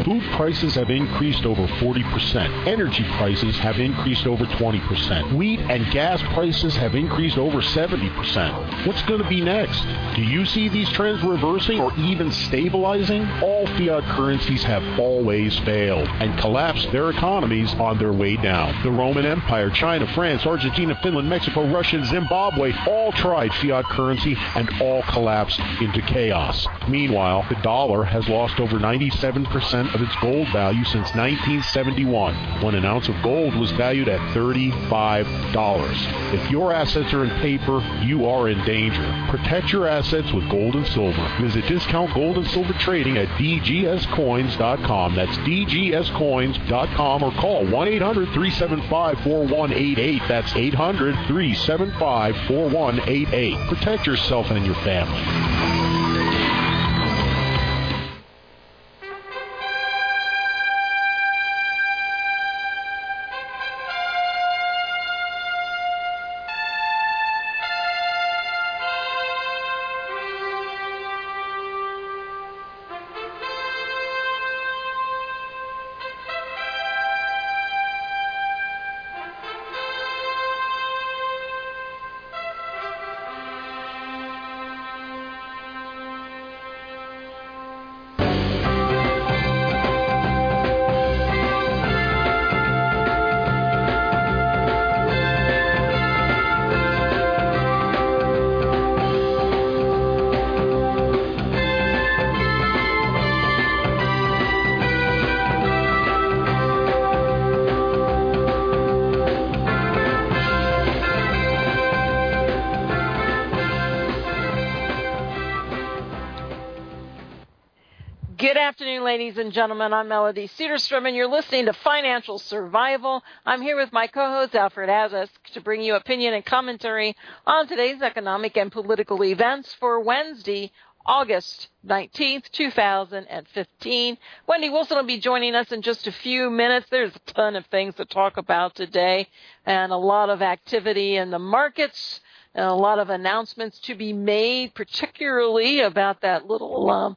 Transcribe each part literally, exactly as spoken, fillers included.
Food prices have increased over forty percent. Energy prices have increased over twenty percent. Wheat and gas prices have increased over seventy percent. What's going to be next? Do you see these trends reversing or even stabilizing? All fiat currencies have always failed and collapsed their economies on their way down. The Roman Empire, China, France, Argentina, Finland, Mexico, Russia, and Zimbabwe all tried fiat currency and all collapsed into chaos. Meanwhile, the dollar has lost over ninety-seven percent of its gold value since nineteen seventy-one, when an ounce of gold was valued at thirty-five dollars. If your assets are in paper, you are in danger. Protect your assets with gold and silver. Visit Discount Gold and Silver Trading at d g s coins dot com. That's d g s coins dot com, or call one eight hundred, three seven five, four one eight eight. That's eight hundred, three seven five, four one eight eight. Protect yourself and your family. Good afternoon, ladies and gentlemen. I'm Melody Cedarstrom, and you're listening to Financial Survival. I'm here with my co-host, Alfred Azisk, to bring you opinion and commentary on today's economic and political events for Wednesday, August nineteenth, two thousand fifteen. Wendy Wilson will be joining us in just a few minutes. There's a ton of things to talk about today and a lot of activity in the markets and a lot of announcements to be made, particularly about that little um,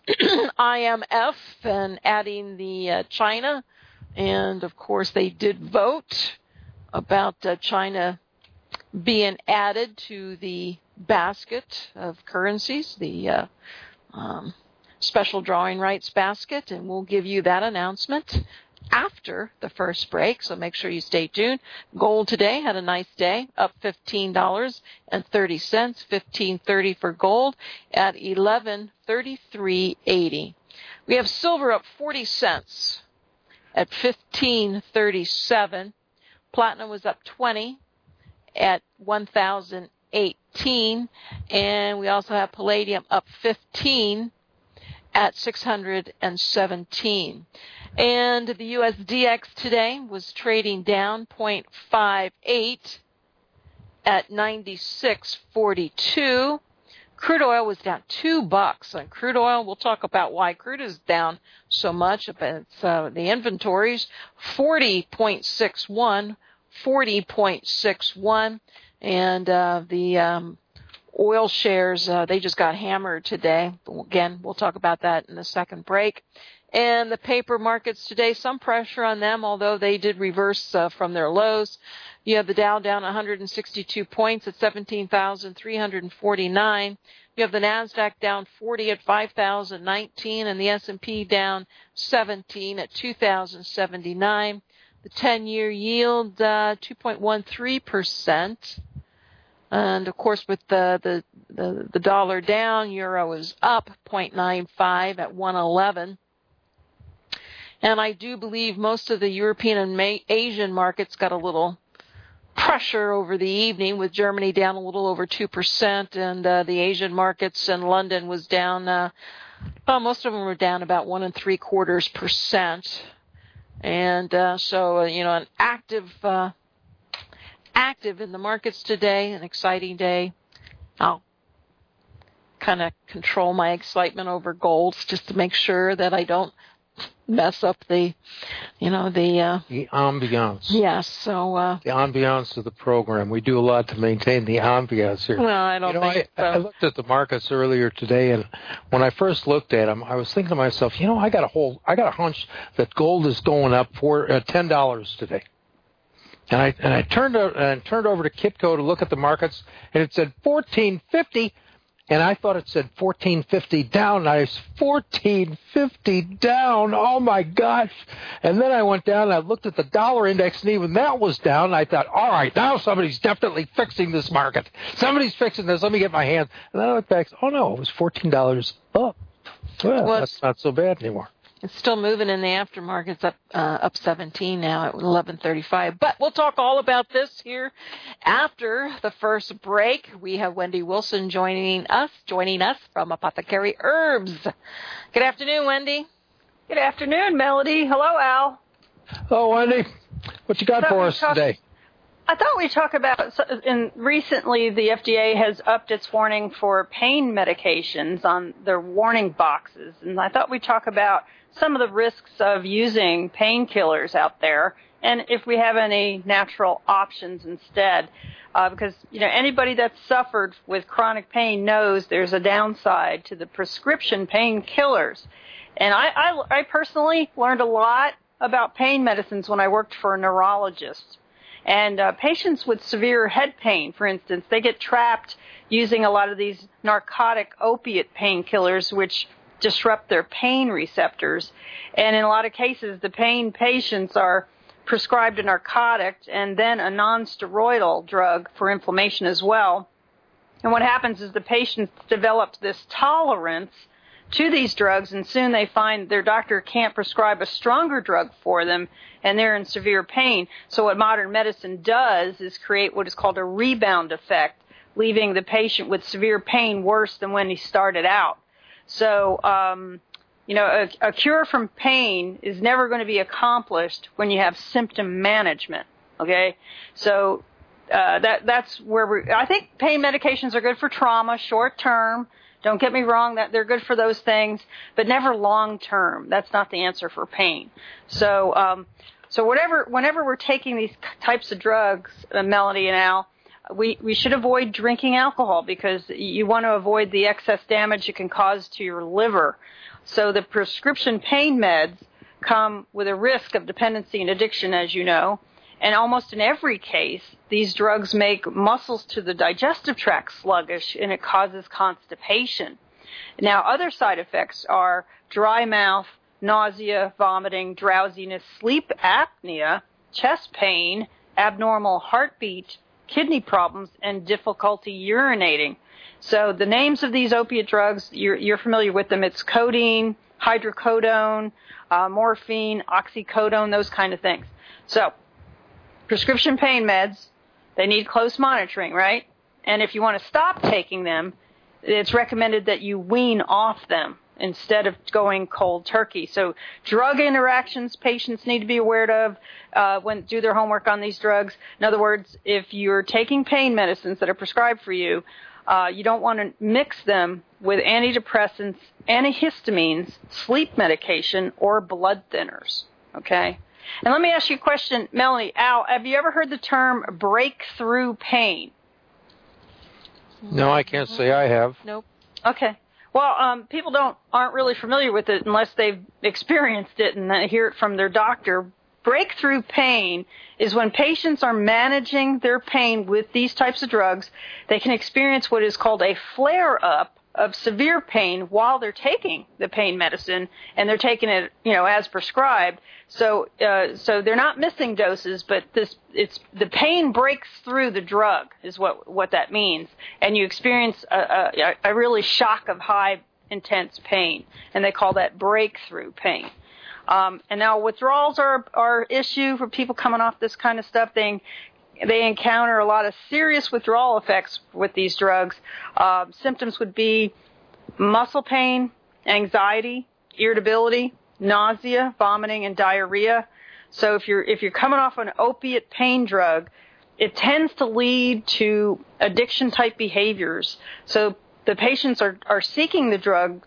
I M F and adding the uh, China. And, of course, they did vote about uh, China being added to the basket of currencies, the uh, um, special drawing rights basket, and we'll give you that announcement after the first break, so make sure you stay tuned. Gold today had a nice day, up fifteen dollars and thirty cents, fifteen thirty for gold at eleven thirty-three eighty. We have silver up forty cents at fifteen thirty-seven. Platinum was up twenty at one thousand eighteen, and we also have palladium up fifteen at six hundred seventeen. And the U S D X today was trading down zero point five eight at ninety-six forty-two. Crude oil was down two bucks on crude oil. We'll talk about why crude is down so much. It's uh, the inventories, forty point six one, forty point six one, and uh, the um, oil shares, uh, they just got hammered today. Again, we'll talk about that in the second break. And the paper markets today, some pressure on them, although they did reverse uh, from their lows. You have the Dow down one hundred sixty-two points at seventeen thousand three hundred forty-nine. You have the NASDAQ down forty at five thousand nineteen, and the S and P down seventeen at two thousand seventy-nine. The ten-year yield, uh, two point one three percent. And, of course, with the, the, the, the dollar down, euro is up zero point nine five at one eleven. And I do believe most of the European and Asian markets got a little pressure over the evening, with Germany down a little over two percent, and uh, the Asian markets in London was down, uh, well, most of them were down about one and three quarters percent. And uh, so, uh, you know, an active, uh, active in the markets today, an exciting day. I'll kind of control my excitement over gold just to make sure that I don't mess up the, you know, the... Uh, the ambiance. Yes, so... Uh, the ambiance of the program. We do a lot to maintain the ambiance here. Well, I don't you know, think I, so. I looked at the markets earlier today, and when I first looked at them, I was thinking to myself, you know, I got a whole, I got a hunch that gold is going up for uh, ten dollars today. And I and I turned uh, and turned over to Kitco to look at the markets, and it said fourteen fifty. And I thought it said fourteen fifty down. I was fourteen fifty down. Oh, my gosh. And then I went down and I looked at the dollar index, and even that was down. And I thought, all right, now somebody's definitely fixing this market. Somebody's fixing this. Let me get my hands. And then I went back. Oh, no, it was fourteen dollars up. Well, well that's not so bad anymore. It's still moving in the aftermarket. It's up uh, up seventeen now at eleven thirty-five. But we'll talk all about this here after the first break. We have Wendy Wilson joining us, joining us from Apothecary Herbs. Good afternoon, Wendy. Good afternoon, Melody. Hello, Al. Hello, Wendy. What you got for us talk, today? I thought we'd talk about, and recently the F D A has upped its warning for pain medications on their warning boxes. And I thought we'd talk about some of the risks of using painkillers out there, and if we have any natural options instead. Uh, because, you know, anybody that's suffered with chronic pain knows there's a downside to the prescription painkillers. And I, I, I personally learned a lot about pain medicines when I worked for a neurologist. And uh, patients with severe head pain, for instance, they get trapped using a lot of these narcotic opiate painkillers, which disrupt their pain receptors. And in a lot of cases, the pain patients are prescribed a narcotic and then a non-steroidal drug for inflammation as well. And what happens is the patients develop this tolerance to these drugs, and soon they find their doctor can't prescribe a stronger drug for them, and they're in severe pain. So what modern medicine does is create what is called a rebound effect, leaving the patient with severe pain worse than when he started out. So, um, you know, a, a cure from pain is never going to be accomplished when you have symptom management, okay? So uh, that that's where we I think pain medications are good for trauma, short term. Don't get me wrong, that they're good for those things, but never long term. That's not the answer for pain. So, um, so whatever, whenever we're taking these types of drugs, uh, Melody and Al, We we should avoid drinking alcohol because you want to avoid the excess damage it can cause to your liver. So the prescription pain meds come with a risk of dependency and addiction, as you know. And almost in every case, these drugs make muscles to the digestive tract sluggish, and it causes constipation. Now, other side effects are dry mouth, nausea, vomiting, drowsiness, sleep apnea, chest pain, abnormal heartbeat, kidney problems, and difficulty urinating. So the names of these opiate drugs, you're, you're familiar with them. It's codeine, hydrocodone, uh, morphine, oxycodone, those kind of things. So prescription pain meds, they need close monitoring, right? And if you want to stop taking them, it's recommended that you wean off them instead of going cold turkey. So drug interactions patients need to be aware of uh, when do their homework on these drugs. In other words, if you're taking pain medicines that are prescribed for you, uh, you don't want to mix them with antidepressants, antihistamines, sleep medication, or blood thinners, okay? And let me ask you a question, Melanie. Al, have you ever heard the term breakthrough pain? No, I can't say I have. Nope. Okay. Well, um, people don't aren't really familiar with it unless they've experienced it and they hear it from their doctor. Breakthrough pain is when patients are managing their pain with these types of drugs. They can experience what is called a flare-up of severe pain while they're taking the pain medicine, and they're taking it, you know, as prescribed. So, uh, so they're not missing doses, but this, it's the pain breaks through the drug is what what that means, and you experience a, a, a really shock of high intense pain, and they call that breakthrough pain. Um, and now withdrawals are are issue for people coming off this kind of stuff. They They encounter a lot of serious withdrawal effects with these drugs. Uh, symptoms would be muscle pain, anxiety, irritability, nausea, vomiting, and diarrhea. So if you're if you're coming off an opiate pain drug, it tends to lead to addiction-type behaviors. So the patients are, are seeking the drug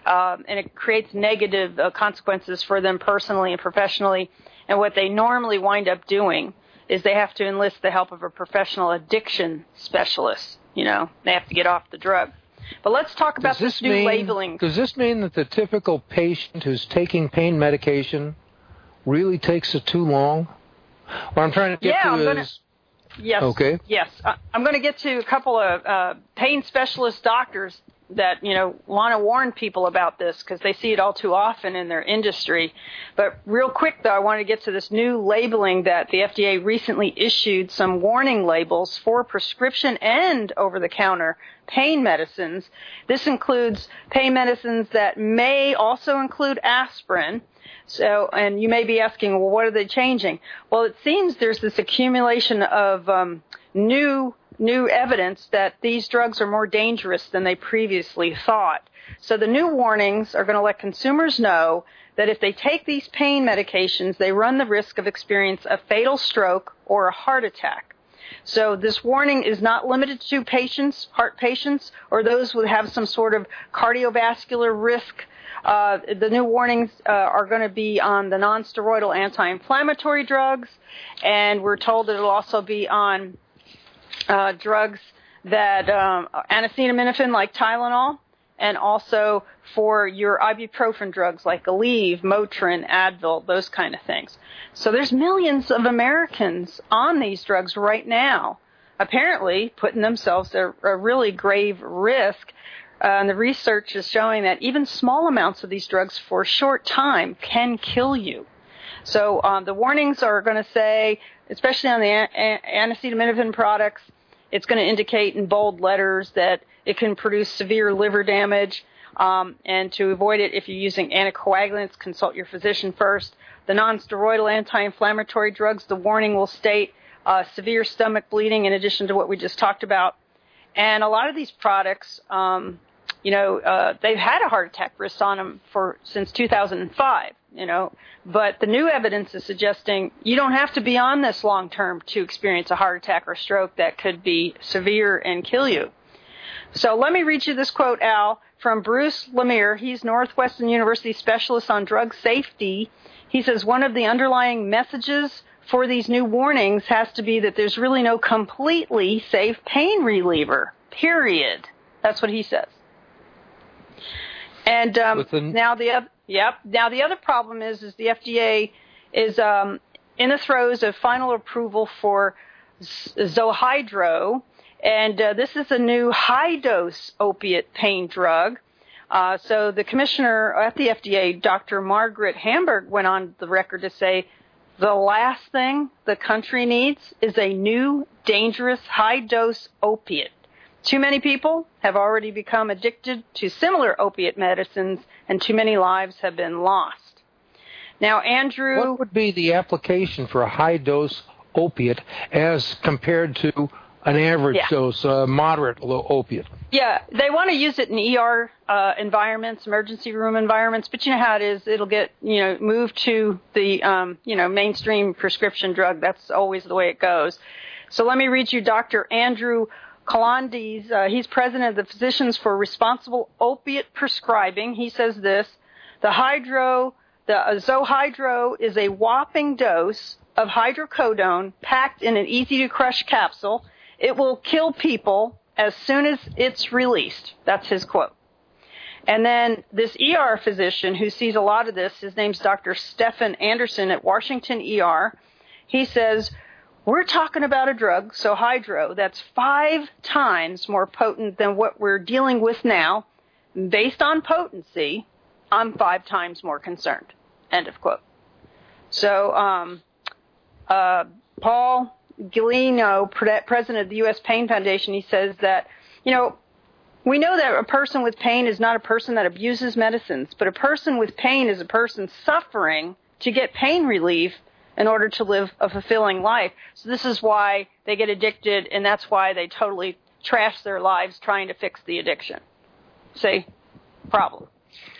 um, and it creates negative uh, consequences for them personally and professionally. And what they normally wind up doing is they have to enlist the help of a professional addiction specialist. You know, they have to get off the drug. But let's talk about this, this new mean, labeling. Does this mean that the typical patient who's taking pain medication really takes it too long? What I'm trying to get yeah, to I'm is... Gonna, yes. Okay. Yes. Uh, I'm going to get to a couple of uh, pain specialist doctors that, you know, want to warn people about this because they see it all too often in their industry. But real quick, though, I want to get to this new labeling that the F D A recently issued some warning labels for prescription and over-the-counter pain medicines. This includes pain medicines that may also include aspirin. So, and you may be asking, well, what are they changing? Well, it seems there's this accumulation of um, new new evidence that these drugs are more dangerous than they previously thought. So the new warnings are going to let consumers know that if they take these pain medications, they run the risk of experiencing a fatal stroke or a heart attack. So this warning is not limited to patients, heart patients, or those who have some sort of cardiovascular risk. Uh, the new warnings uh, are going to be on the non-steroidal anti-inflammatory drugs, and we're told that it'll also be on uh, drugs that um, acetaminophen like Tylenol, and also for your ibuprofen drugs like Aleve, Motrin, Advil, those kind of things. So there's millions of Americans on these drugs right now, apparently putting themselves at a really grave risk. Uh, and the research is showing that even small amounts of these drugs for a short time can kill you. So um, the warnings are going to say, especially on the a- a- acetaminophen products, it's going to indicate in bold letters that it can produce severe liver damage. Um, and to avoid it, if you're using anticoagulants, consult your physician first. The non-steroidal anti-inflammatory drugs, the warning will state uh, severe stomach bleeding in addition to what we just talked about. And a lot of these products, um, you know, uh, they've had a heart attack risk on them for since two thousand five, you know. But the new evidence is suggesting you don't have to be on this long term to experience a heart attack or stroke that could be severe and kill you. So let me read you this quote, Al, from Bruce Lemire. He's Northwestern University specialist on drug safety. He says one of the underlying messages for these new warnings has to be that there's really no completely safe pain reliever, period. That's what he says. And um, the... now the other, yep. Now the other problem is, is the F D A is um, in the throes of final approval for Zohydro, and uh, this is a new high-dose opiate pain drug. Uh, so the commissioner at the F D A, Doctor Margaret Hamburg, went on the record to say, the last thing the country needs is a new, dangerous, high-dose opiate. Too many people have already become addicted to similar opiate medicines, and too many lives have been lost. Now, Andrew... What would be the application for a high-dose opiate as compared to an average yeah. dose, uh, moderate low opiate? Yeah, they want to use it in E R uh, environments, emergency room environments, but you know how it is. It'll get, you know, moved to the, um, you know, mainstream prescription drug. That's always the way it goes. So let me read you Doctor Andrew Colondes. Uh, he's president of the Physicians for Responsible Opiate Prescribing. He says this, the hydro, the uh, Zohydro is a whopping dose of hydrocodone packed in an easy-to-crush capsule. It will kill people as soon as it's released. That's his quote. And then this E R physician who sees a lot of this, his name's Doctor Stephen Anderson at Washington E R. He says, we're talking about a drug, Zohydro, that's five times more potent than what we're dealing with now. Based on potency, I'm five times more concerned. End of quote. So, um, uh, Paul Gilino, president of the U S Pain Foundation, he says that, you know, we know that a person with pain is not a person that abuses medicines, but a person with pain is a person suffering to get pain relief in order to live a fulfilling life. So this is why they get addicted, and that's why they totally trash their lives trying to fix the addiction. See? Problem.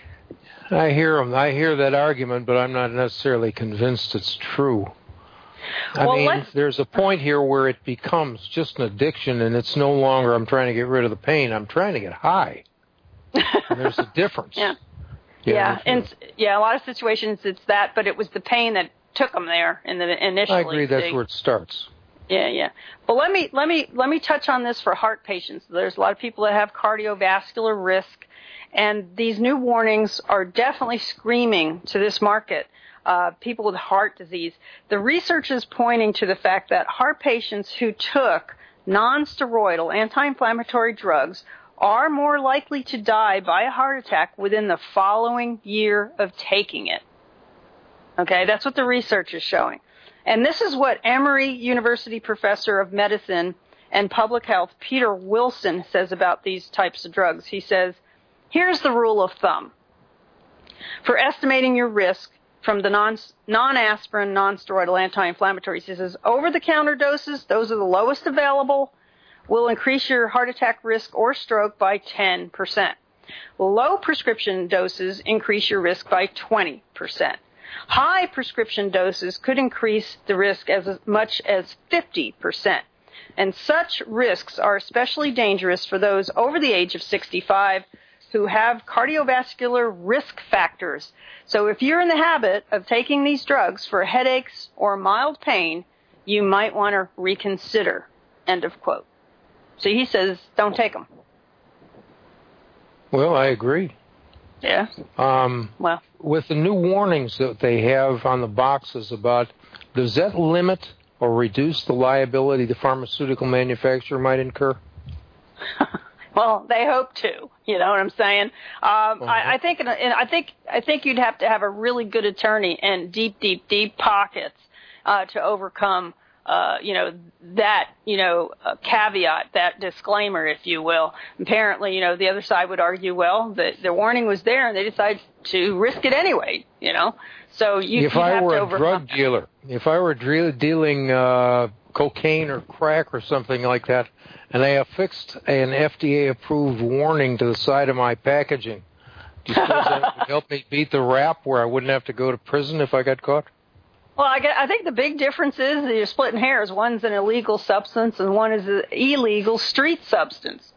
I hear them. I hear that argument, but I'm not necessarily convinced it's true. I well, mean, there's a point here where it becomes just an addiction, and it's no longer I'm trying to get rid of the pain. I'm trying to get high. And there's a difference. Yeah. Yeah, yeah, and yeah, a lot of situations it's that, but it was the pain that took them there in the initially. I agree. That's they, where it starts. Yeah, yeah. But let me let me let me touch on this for heart patients. There's a lot of people that have cardiovascular risk, and these new warnings are definitely screaming to this market. Uh, people with heart disease. The research is pointing to the fact that heart patients who took non-steroidal anti-inflammatory drugs are more likely to die by a heart attack within the following year of taking it. Okay, that's what the research is showing. And this is what Emory University professor of medicine and public health, Peter Wilson, says about these types of drugs. He says, here's the rule of thumb. For estimating your risk from the non, non-aspirin, non-steroidal anti-inflammatories, he says, over-the-counter doses, those are the lowest available, will increase your heart attack risk or stroke by ten percent. Low prescription doses increase your risk by twenty percent. High prescription doses could increase the risk as much as fifty percent. And such risks are especially dangerous for those over the age of sixty-five who have cardiovascular risk factors. So if you're in the habit of taking these drugs for headaches or mild pain, you might want to reconsider. End of quote. So he says, don't take them. Well, I agree. Yeah. Um, well, with the new warnings that they have on the boxes about, does that limit or reduce the liability the pharmaceutical manufacturer might incur? Well, they hope to. You know what I'm saying? Um, uh-huh. I, I think, I think, I think you'd have to have a really good attorney and deep, deep, deep pockets uh, to overcome. Uh, you know, that, you know, uh, caveat, that disclaimer, if you will. Apparently, you know, the other side would argue, well, the, the warning was there and they decided to risk it anyway, you know. So you, if you I have were to a overcome drug that. dealer, if I were de- dealing uh, cocaine or crack or something like that, and I affixed an F D A-approved warning to the side of my packaging, do you suppose that would help me beat the rap where I wouldn't have to go to prison if I got caught? Well, I, get, I think the big difference is that you're splitting hairs. One's an illegal substance and one is an illegal street substance.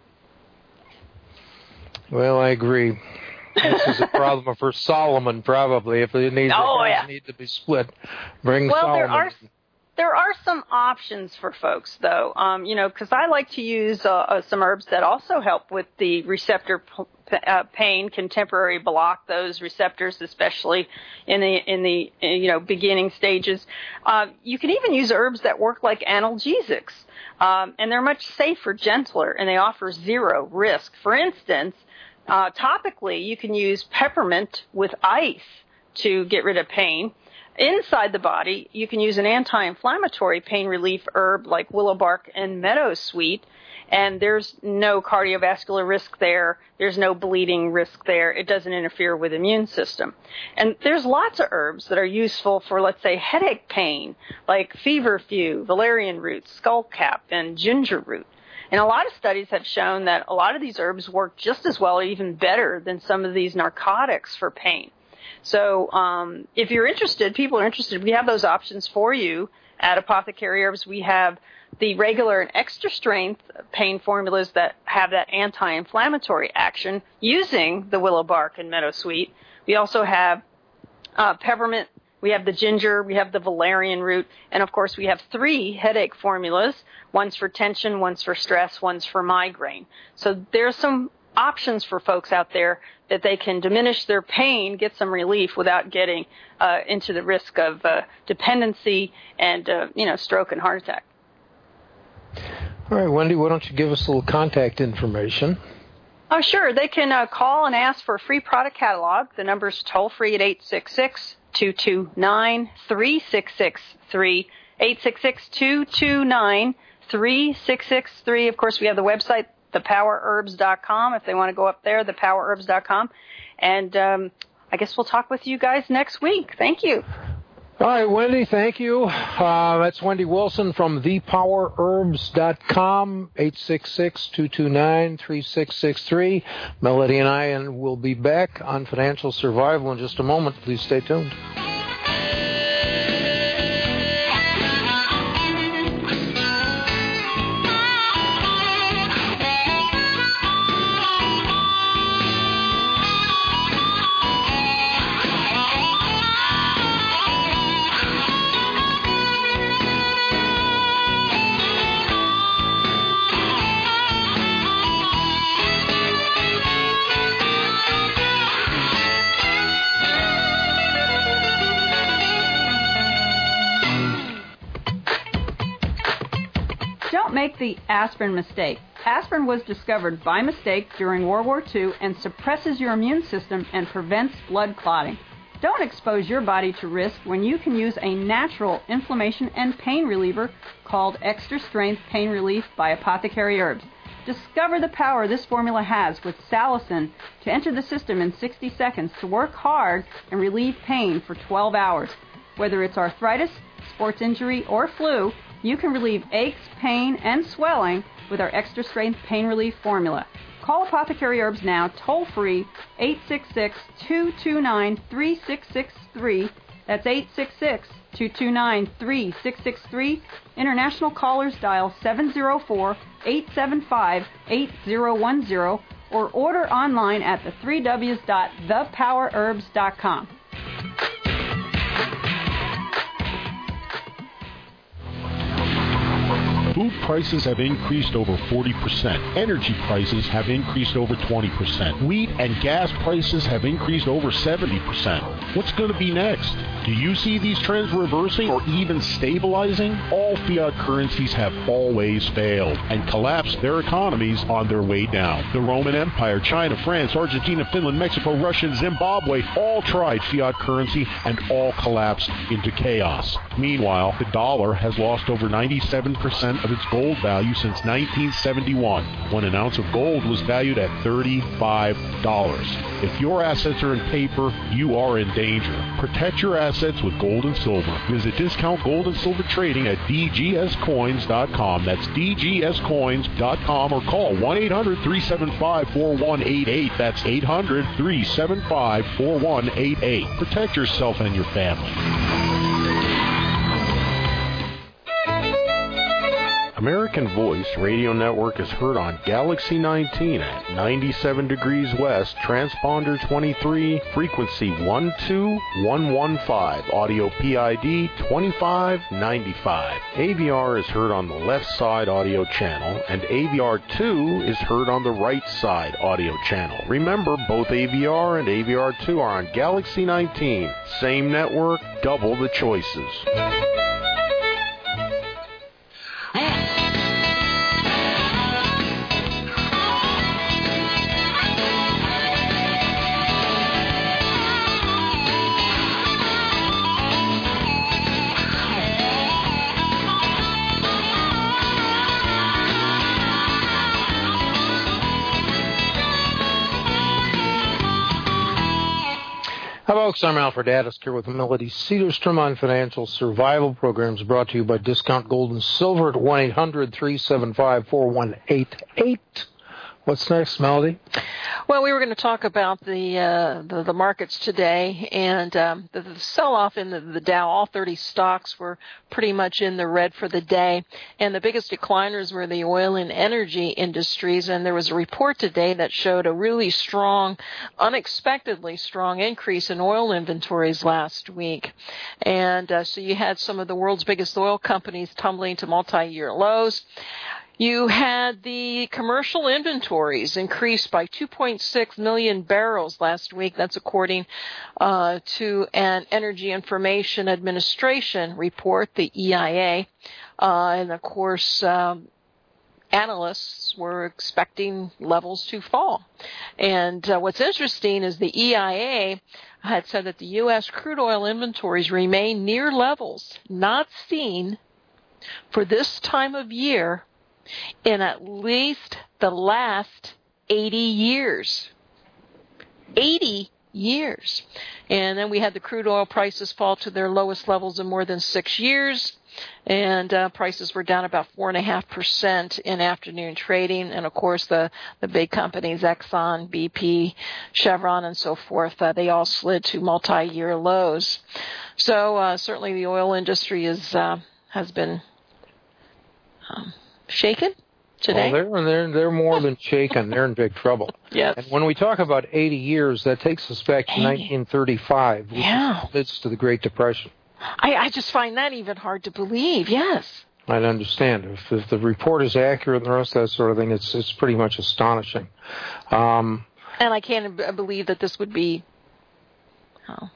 Well, I agree. This is a problem for Solomon, probably. If it needs, oh, the hairs yeah. need to be split, bring well, Solomon. There are, there are some options for folks, though, um, you know, because I like to use uh, uh, some herbs that also help with the receptor p- Uh, pain, can temporarily block those receptors, especially in the in the you know beginning stages. Uh, you can even use herbs that work like analgesics, um, and they're much safer, gentler, and they offer zero risk. For instance, uh, topically, you can use peppermint with ice to get rid of pain. Inside the body, you can use an anti-inflammatory pain relief herb like willow bark and meadowsweet. And there's no cardiovascular risk there. There's no bleeding risk there. It doesn't interfere with the immune system. And there's lots of herbs that are useful for, let's say, headache pain, like feverfew, valerian root, skullcap, and ginger root. And a lot of studies have shown that a lot of these herbs work just as well or even better than some of these narcotics for pain. So um, if you're interested, people are interested, we have those options for you at Apothecary Herbs. We have the regular and extra strength pain formulas that have that anti-inflammatory action using the willow bark and meadowsweet. We also have uh, peppermint, we have the ginger, we have the valerian root, and of course we have three headache formulas. One's for tension, one's for stress, one's for migraine. So there's some options for folks out there that they can diminish their pain, get some relief without getting uh, into the risk of uh, dependency and, uh, you know, stroke and heart attack. All right, Wendy, why don't you give us a little contact information? Oh, sure. They can uh, call and ask for a free product catalog. The number's toll-free at eight six six, two two nine, three six six three, eight six six, two two nine, three six six three. Of course, we have the website, the power herbs dot com, if they want to go up there, the power herbs dot com. And um, I guess we'll talk with you guys next week. Thank you. All right, Wendy, thank you. Uh, that's Wendy Wilson from the power herbs dot com, eight six six, two two nine, three six six three. Melody and I and will be back on Financial Survival in just a moment. Please stay tuned. make the aspirin mistake. Aspirin was discovered by mistake during World War Two and suppresses your immune system and prevents blood clotting. Don't expose your body to risk when you can use a natural inflammation and pain reliever called Extra Strength Pain Relief by Apothecary Herbs. Discover the power this formula has with salicin to enter the system in sixty seconds to work hard and relieve pain for twelve hours. Whether it's arthritis, sports injury, or flu, you can relieve aches, pain, and swelling with our Extra Strength Pain Relief formula. Call Apothecary Herbs now, toll-free, eight six six, two two nine, three six six three. That's eight six six, two two nine, three six six three. International callers dial seven zero four, eight seven five, eight zero one zero or order online at the three w's dot the power herbs dot com. Food prices have increased over forty percent. Energy prices have increased over twenty percent. Wheat and gas prices have increased over seventy percent. What's going to be next? Do you see these trends reversing or even stabilizing? All fiat currencies have always failed and collapsed their economies on their way down. The Roman Empire, China, France, Argentina, Finland, Mexico, Russia, and Zimbabwe all tried fiat currency and all collapsed into chaos. Meanwhile, the dollar has lost over ninety-seven percent of its gold value since nineteen seventy-one, when an ounce of gold was valued at thirty-five dollars. If your assets are in paper, you are in danger. Protect your assets with gold and silver. Visit Discount Gold and Silver Trading at d g s coins dot com. That's d g s coins dot com or call one eight hundred, three seven five, four one eight eight. That's eight hundred, three seven five, four one eight eight. Protect yourself and your family. American Voice Radio Network is heard on Galaxy nineteen at ninety-seven degrees west, transponder twenty-three, frequency one two one one five, audio P I D twenty-five ninety-five. A V R is heard on the left side audio channel, and A V R two is heard on the right side audio channel. Remember, both A V R and A V R two are on Galaxy nineteen. Same network, double the choices. Hello, folks. I'm Alfred Addis here with Melody Cedarstrom on Financial Survival Programs, brought to you by Discount Gold and Silver at one eight hundred, three seven five, four one eight eight. What's next, Melody? Well, we were going to talk about the uh, the, the markets today, and um, the, the sell-off in the, the Dow. All thirty stocks were pretty much in the red for the day, and the biggest decliners were the oil and energy industries. And there was a report today that showed a really strong, unexpectedly strong increase in oil inventories last week. And uh, so you had some of the world's biggest oil companies tumbling to multi-year lows. You had the commercial inventories increased by two point six million barrels last week. That's according uh, to an Energy Information Administration report, the E I A. Uh, and, of course, um, analysts were expecting levels to fall. And uh, what's interesting is the E I A had said that the U S crude oil inventories remain near levels not seen for this time of year in at least the last eighty years. eighty years. And then we had the crude oil prices fall to their lowest levels in more than six years. And uh, prices were down about four point five percent in afternoon trading. And, of course, the, the big companies, Exxon, B P, Chevron, and so forth, uh, they all slid to multi-year lows. So uh, certainly the oil industry is uh, has been um, shaken today. Well, they're, they're, they're more than shaken. They're in big trouble. Yes. And when we talk about eighty years, that takes us back to nineteen thirty-five, which yeah. is the midst of the Great Depression. I, I just find that even hard to believe, yes. I'd understand. If, if the report is accurate and the rest of that sort of thing, it's it's pretty much astonishing. Um, and I can't b- believe that this would be oh,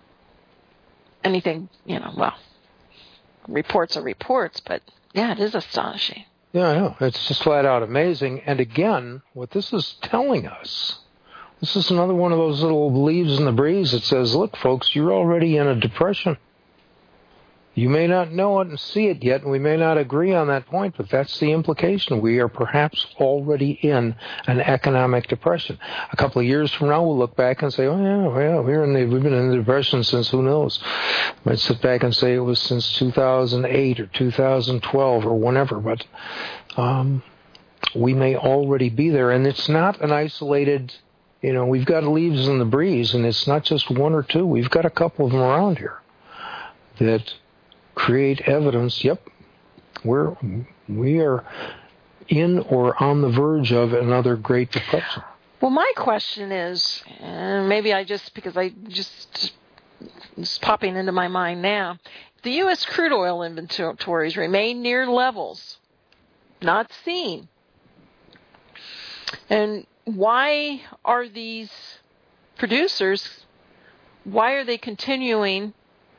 anything, you know, well, reports are reports, but, yeah, it is astonishing. Yeah, I know. It's just flat out amazing. And again, what this is telling us, this is another one of those little leaves in the breeze that says, look, folks, you're already in a depression. You may not know it and see it yet, and we may not agree on that point, but that's the implication. We are perhaps already in an economic depression. A couple of years from now, we'll look back and say, oh, yeah, well, we're in the, we've been in the depression since who knows. Might sit back and say it was since two thousand eight or two thousand twelve or whenever, but um, we may already be there. And it's not an isolated, you know, we've got leaves in the breeze, and it's not just one or two. We've got a couple of them around here that create evidence, yep, we're, we are in or on the verge of another Great Depression. Well, my question is, and maybe I just, because I just, it's popping into my mind now, the U S crude oil inventories remain near levels not seen. And why are these producers, why are they continuing?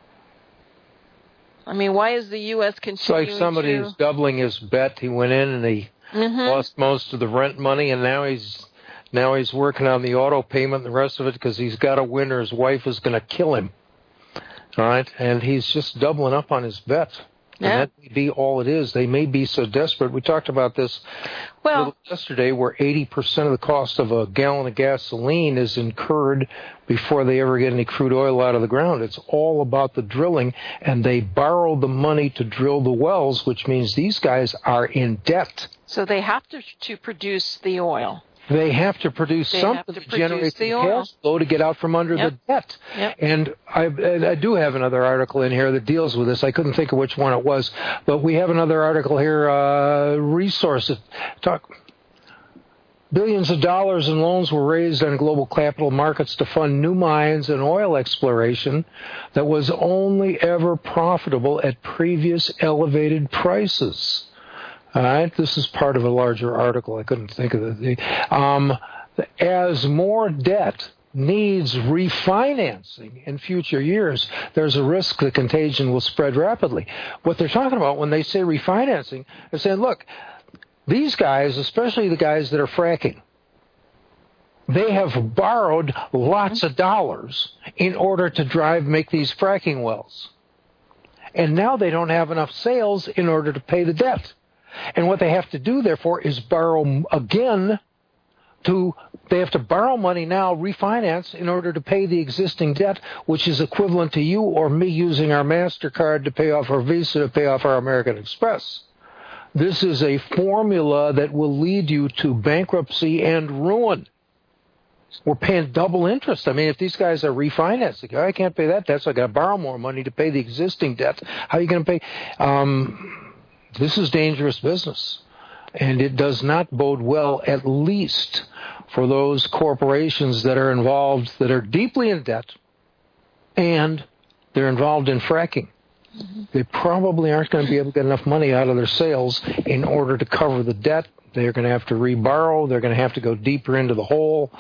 I mean, why is the U S continuing It's like somebody to... who's doubling his bet. He went in and he mm-hmm. lost most of the rent money, and now he's now he's working on the auto payment and the rest of it because he's got to win or his wife is going to kill him. All right? And he's just doubling up on his bet. And yeah. that may be all it is. They may be so desperate. We talked about this well, yesterday where eighty percent of the cost of a gallon of gasoline is incurred before they ever get any crude oil out of the ground. It's all about the drilling, and they borrow the money to drill the wells, which means these guys are in debt. So they have to, to produce the oil. They have to produce they something to, to produce generate the, the cash flow to get out from under yep. the debt. Yep. And I, I do have another article in here that deals with this. I couldn't think of which one it was, but we have another article here, uh, resources. Talk. Billions of dollars in loans were raised on global capital markets to fund new mines and oil exploration that was only ever profitable at previous elevated prices. All right, this is part of a larger article. I couldn't think of it. Um, as more debt needs refinancing in future years, there's a risk the contagion will spread rapidly. What they're talking about when they say refinancing, they're saying, look, these guys, especially the guys that are fracking, they have borrowed lots of dollars in order to drive, make these fracking wells. And now they don't have enough sales in order to pay the debt. And what they have to do, therefore, is borrow again to, they have to borrow money now, refinance, in order to pay the existing debt, which is equivalent to you or me using our MasterCard to pay off our Visa, to pay off our American Express. This is a formula that will lead you to bankruptcy and ruin. We're paying double interest. I mean, if these guys are refinancing, I can't pay that debt, so I got to borrow more money to pay the existing debt. How are you going to pay? Um... This is dangerous business, and it does not bode well, at least for those corporations that are involved, that are deeply in debt, and they're involved in fracking. Mm-hmm. They probably aren't going to be able to get enough money out of their sales in order to cover the debt. They're going to have to reborrow. They're going to have to go deeper into the hole.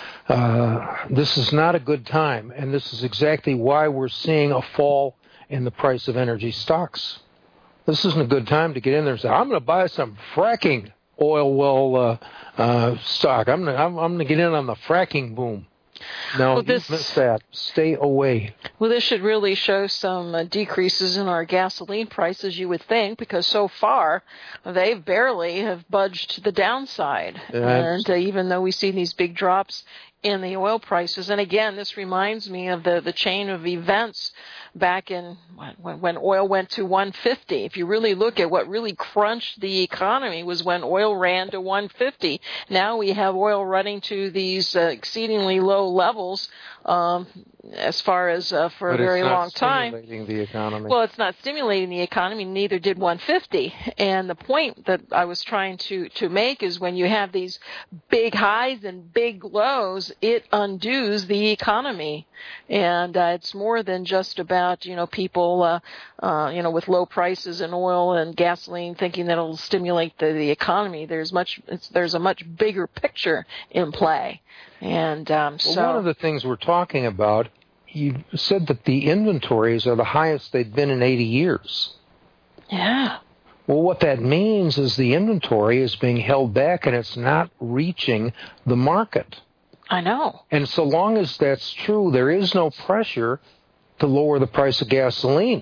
Uh, this is not a good time, and this is exactly why we're seeing a fall in the price of energy stocks. This isn't a good time to get in there and say, I'm going to buy some fracking oil well uh, uh, stock. I'm going I'm, I'm to get in on the fracking boom. No, well, this, you missed that. Stay away. Well, this should really show some uh, decreases in our gasoline prices, you would think, because so far they barely have budged to the downside. Yeah, and uh, even though we see these big drops in the oil prices, and again, this reminds me of the, the chain of events back in when, when oil went to one fifty. If you really look at what really crunched the economy was when oil ran to one fifty. Now we have oil running to these uh, exceedingly low levels um, as far as uh, for but a very long time. It's not stimulating the economy. Well, it's not stimulating the economy, neither did one fifty. And the point that I was trying to, to make is when you have these big highs and big lows, it undoes the economy. And uh, it's more than just about, you know, people, uh, uh, you know, with low prices in oil and gasoline thinking that it'll stimulate the, the economy. There's much, it's, there's a much bigger picture in play. And um, well, so one of the things we're talking about, you said that the inventories are the highest they've been in eighty years. Yeah. Well, what that means is the inventory is being held back and it's not reaching the market. I know. And so long as that's true, there is no pressure to lower the price of gasoline.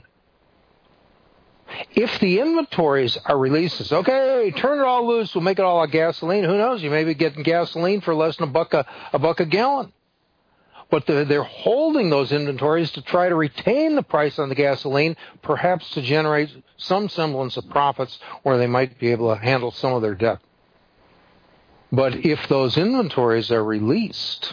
If the inventories are released, it's okay, turn it all loose, we'll make it all a gasoline. Who knows? You may be getting gasoline for less than a buck a, a buck a gallon. But the, they're holding those inventories to try to retain the price on the gasoline, perhaps to generate some semblance of profits where they might be able to handle some of their debt. But if those inventories are released,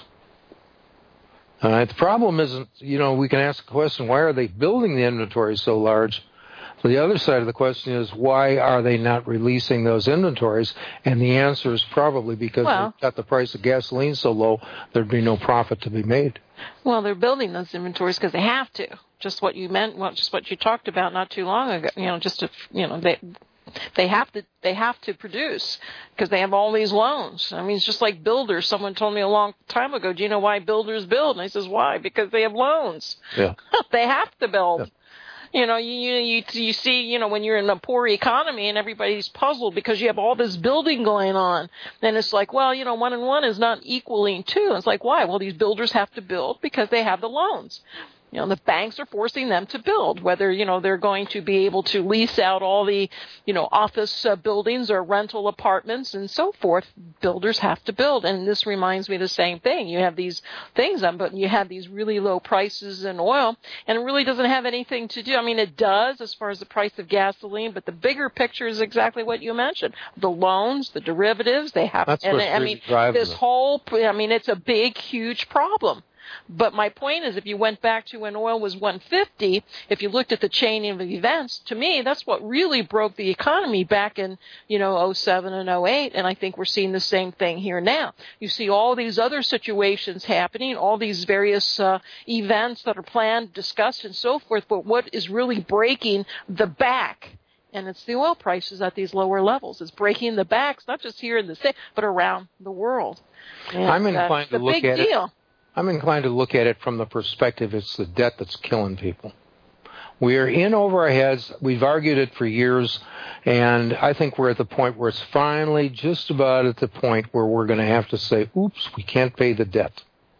uh, the problem isn't, you know, we can ask the question, why are they building the inventories so large? So the other side of the question is, why are they not releasing those inventories? And the answer is probably because well, they've got the price of gasoline so low, there'd be no profit to be made. Well, they're building those inventories because they have to. Just what you meant, well, just what you talked about not too long ago. You know, just to, you know, they they have to they have to produce because they have all these loans. I mean, it's just like builders. Someone told me a long time ago, do you know why builders build? And I says, why? Because they have loans. Yeah. They have to build. Yeah. You know, you, you you see, you know, when you're in a poor economy and everybody's puzzled because you have all this building going on, then it's like, well, you know, one and one is not equaling two. And it's like, why? Well, these builders have to build because they have the loans. You know, the banks are forcing them to build, whether, you know, they're going to be able to lease out all the, you know, office uh, buildings or rental apartments and so forth. Builders have to build. And this reminds me of the same thing. You have these things, um, but you have these really low prices in oil, and it really doesn't have anything to do. I mean, it does as far as the price of gasoline, but the bigger picture is exactly what you mentioned. The loans, the derivatives, they have, That's and what's I mean, driving this it. whole, I mean, it's a big, huge problem. But my point is, if you went back to when oil was one fifty, if you looked at the chain of events, to me, that's what really broke the economy back in, you know, oh seven and oh eight. And I think we're seeing the same thing here now. You see all these other situations happening, all these various uh, events that are planned, discussed, and so forth. But what is really breaking the back? And it's the oil prices at these lower levels. It's breaking the backs, not just here in the States, but around the world. And I'm inclined to look at deal. it. I'm inclined to look at it from the perspective it's the debt that's killing people. We are in over our heads. We've argued it for years, and I think we're at the point where it's finally just about at the point where we're going to have to say, oops, we can't pay the debt.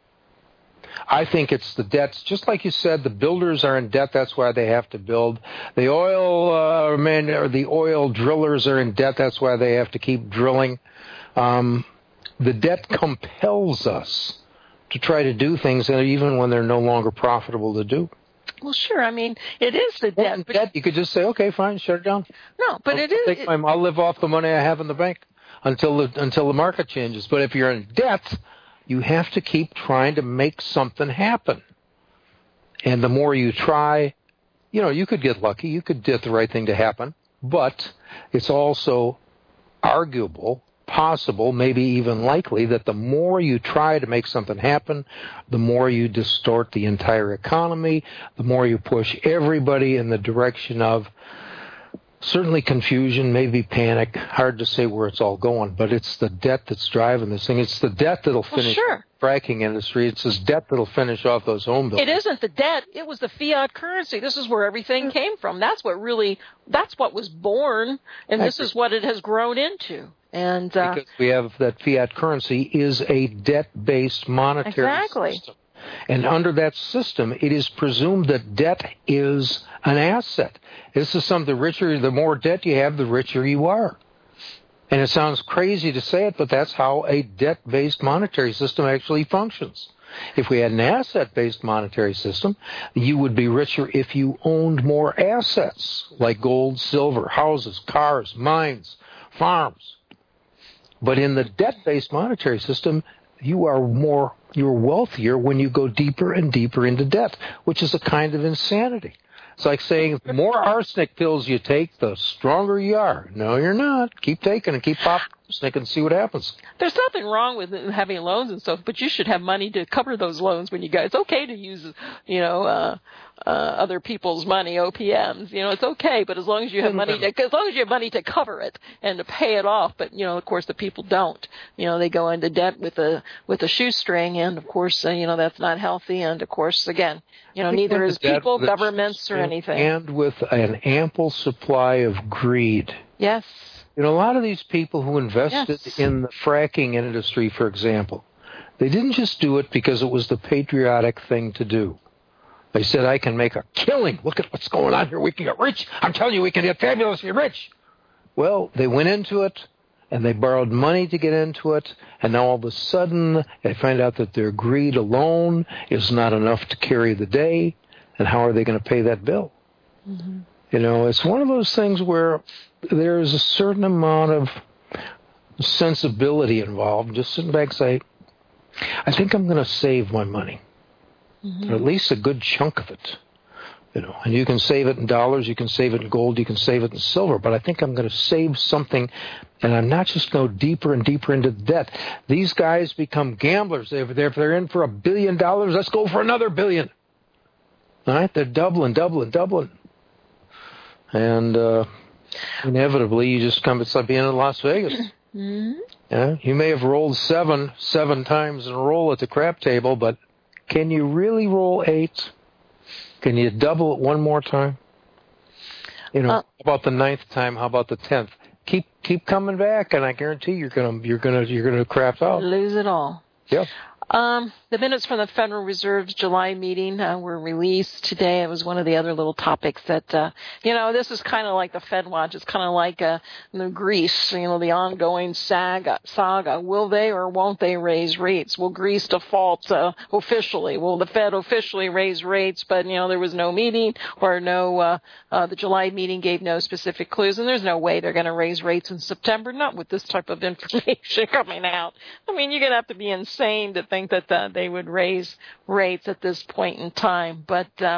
I think it's the debts, just like you said, the builders are in debt, that's why they have to build. The oil uh, men or the oil drillers are in debt, that's why they have to keep drilling. Um, the debt compels us to try to do things even when they're no longer profitable to do. Well, sure. I mean, it is the debt. Well, debt, you could just say, okay, fine, shut it down. No, but I'll, it is. Take it, my, I'll live off the money I have in the bank until the, until the market changes. But if you're in debt, you have to keep trying to make something happen. And the more you try, you know, you could get lucky. You could get the right thing to happen. But it's also arguable, possible, maybe even likely, that the more you try to make something happen, the more you distort the entire economy, the more you push everybody in the direction of certainly confusion, maybe panic. Hard to say where it's all going, but it's the debt that's driving this thing. It's the debt that'll finish well, sure. the fracking industry. It's this debt that'll finish off those home buildings. It isn't the debt. It was the fiat currency. This is where everything came from. That's what really, that's what was born, and this is what it has grown into. And uh, because we have that fiat currency is a debt-based monetary exactly. system. And under that system, it is presumed that debt is an asset. This is something, the richer, the more debt you have, the richer you are. And it sounds crazy to say it, but that's how a debt-based monetary system actually functions. If we had an asset-based monetary system, you would be richer if you owned more assets, like gold, silver, houses, cars, mines, farms. But in the debt-based monetary system, you are more, you're wealthier when you go deeper and deeper into debt, which is a kind of insanity. It's like saying the more arsenic pills you take, the stronger you are. No, you're not. Keep taking and keep popping arsenic and see what happens. There's nothing wrong with having loans and stuff, but you should have money to cover those loans when you go. It's okay to use, you know, uh, uh, other people's money, O P Ms. You know, it's okay, but as long as you have money, to, as long as you have money to cover it and to pay it off. But you know, of course, the people don't. You know, they go into debt with a with a shoestring, and of course, uh, you know, that's not healthy. And of course, again, you know, neither is people, governments, or anything. And with an ample supply of greed. Yes. You know, a lot of these people who invested yes. in the fracking industry, for example, they didn't just do it because it was the patriotic thing to do. They said, I can make a killing. Look at what's going on here. We can get rich. I'm telling you, we can get fabulously rich. Well, they went into it, and they borrowed money to get into it, and now all of a sudden they find out that their greed alone is not enough to carry the day, and how are they going to pay that bill? Mm-hmm. You know, it's one of those things where there is a certain amount of sensibility involved. Just sitting back and say, I think I'm going to save my money, mm-hmm. or at least a good chunk of it. You know, and you can save it in dollars, you can save it in gold, you can save it in silver, but I think I'm going to save something, and I'm not just going to go deeper and deeper into the debt. These guys become gamblers. If they're, if they're in for a billion dollars, let's go for another billion. All right? They're doubling, doubling, doubling. And uh, inevitably, you just come, it's like being in Las Vegas. Mm-hmm. Yeah, you may have rolled seven, seven times in a roll at the crap table, but can you really roll eight? Can you double it one more time? You know, uh, how about the ninth time? How about the tenth? Keep keep coming back, and I guarantee you're gonna you're gonna you're gonna crap out. Lose it all. Yep. Um, the minutes from the Federal Reserve's July meeting uh, were released today. It was one of the other little topics that, uh, you know, this is kind of like the Fed Watch. It's kind of like uh, the Greece, you know, the ongoing saga, saga. Will they or won't they raise rates? Will Greece default uh, officially? Will the Fed officially raise rates? But, you know, there was no meeting or no, uh, uh, the July meeting gave no specific clues, and there's no way they're going to raise rates in September, not with this type of information coming out. I mean, you're going to have to be insane to think that uh, they would raise rates at this point in time. But uh,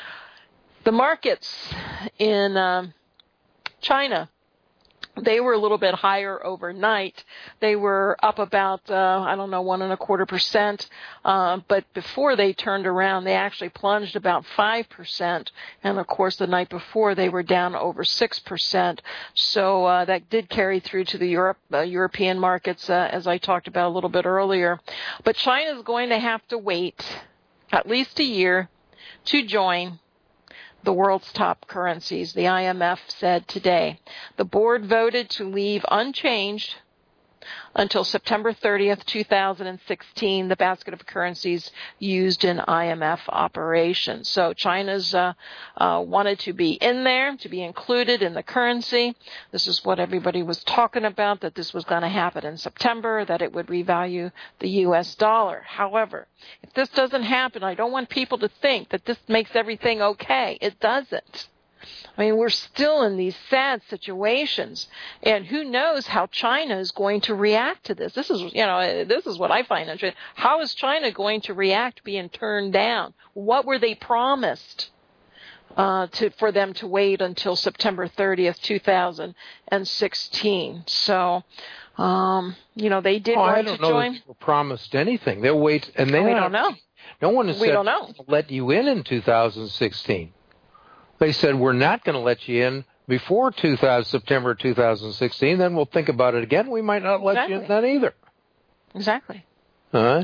the markets in uh, China, they were a little bit higher overnight. They were up about, uh, I don't know, one and a quarter percent. Uh, but before they turned around, they actually plunged about five percent. And of course, the night before, they were down over six percent. So uh, that did carry through to the Europe, uh, European markets, uh, as I talked about a little bit earlier. But China is going to have to wait at least a year to join the world's top currencies, the I M F said today. The board voted to leave unchanged until September thirtieth, two thousand sixteen, the basket of currencies used in I M F operations. So China's uh, uh, wanted to be in there, to be included in the currency. This is what everybody was talking about, that this was going to happen in September, that it would revalue the U S dollar. However, if this doesn't happen, I don't want people to think that this makes everything okay. It doesn't. I mean, we're still in these sad situations, and who knows how China is going to react to this. This is, you know, this is what I find interesting. How is China going to react being turned down? What were they promised uh, to for them to wait until September thirtieth, two thousand sixteen? So, um, you know, they did oh, want I don't to know join. That they were promised anything. They'll wait, and they we don't know. No one has we said don't know. let you in in two thousand sixteen. They said, we're not going to let you in before two thousand, September two thousand sixteen. Then we'll think about it again. We might not let exactly. you in then either. Exactly. All right.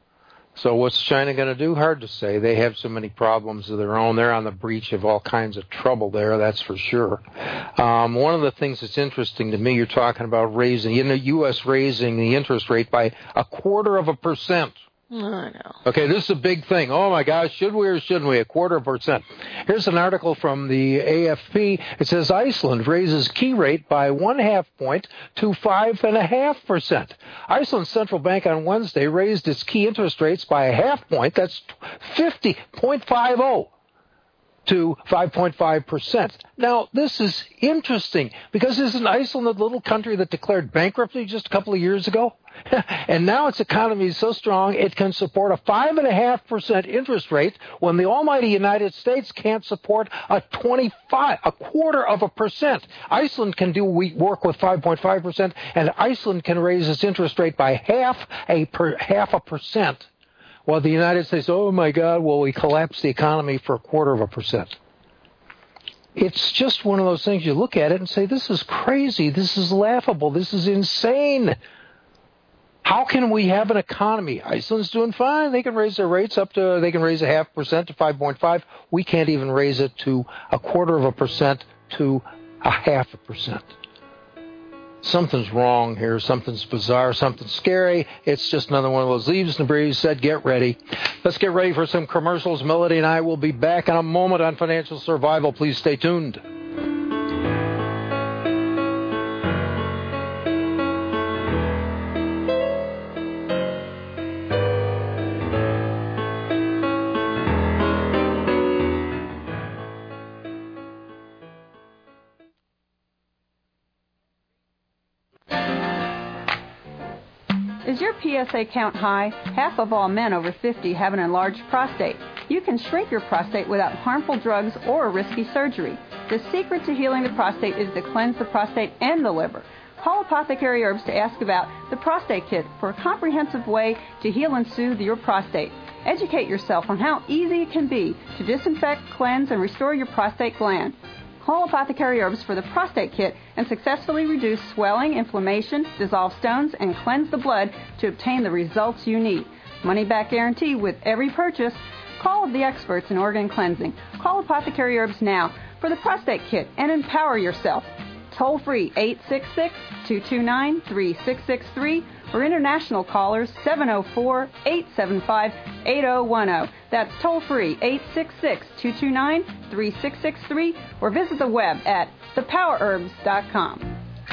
So what's China going to do? Hard to say. They have so many problems of their own. They're on the breach of all kinds of trouble there, that's for sure. Um, one of the things that's interesting to me, you're talking about raising, you know, U S raising the interest rate by a quarter of a percent. I know. Okay, this is a big thing. Oh, my gosh, should we or shouldn't we? A quarter of a percent. Here's an article from the A F P. It says Iceland raises key rate by one half point to five and a half percent. Iceland's central bank on Wednesday raised its key interest rates by a half point. That's fifty point five zero. To five point five percent. Now, this is interesting because isn't Iceland a little country that declared bankruptcy just a couple of years ago? And now its economy is so strong it can support a five point five percent interest rate when the almighty United States can't support a twenty-five, a quarter of a percent. Iceland can do work with five point five percent, and Iceland can raise its interest rate by half a per, half a percent Well, the United States, oh my God, well, we collapsed the economy for a quarter of a percent. It's just one of those things you look at it and say, this is crazy, this is laughable, this is insane. How can we have an economy? Iceland's doing fine. They can raise their rates up to, they can raise a half percent to five point five. We can't even raise it to a quarter of a percent to a half a percent. Something's wrong here. Something's bizarre. Something's scary. It's just another one of those leaves in the breeze. Said, get ready. Let's get ready for some commercials. Melody and I will be back in a moment on Financial Survival. Please stay tuned. Is your P S A count high? Half of all men over fifty have an enlarged prostate. You can shrink your prostate without harmful drugs or risky surgery. The secret to healing the prostate is to cleanse the prostate and the liver. Call Apothecary Herbs to ask about the Prostate Kit for a comprehensive way to heal and soothe your prostate. Educate yourself on how easy it can be to disinfect, cleanse, and restore your prostate gland. Call Apothecary Herbs for the Prostate Kit and successfully reduce swelling, inflammation, dissolve stones, and cleanse the blood to obtain the results you need. Money back guarantee with every purchase. Call the experts in organ cleansing. Call Apothecary Herbs now for the Prostate Kit and empower yourself. Toll free eight six six, two two nine, three six six three or international callers seven oh four, eight seven five, eight oh one oh. That's toll free eight six six, two two nine, three six six three or visit the web at the power herbs dot com.